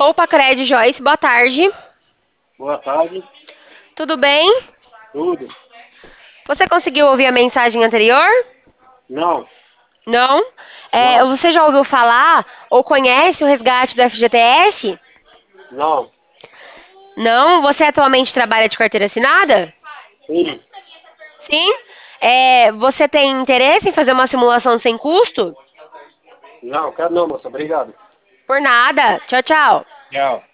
Opa, Cred Joyce, boa tarde. Boa tarde. Tudo bem? Tudo? Você conseguiu ouvir a mensagem anterior? Não, Não? não, Você já ouviu falar ou conhece o resgate do FGTS? não. Não? Você atualmente trabalha de carteira assinada? Sim. Sim? Você tem interesse em fazer uma simulação sem custo? Não, quero não, moça. Obrigado. Por nada. Tchau, tchau. Tchau.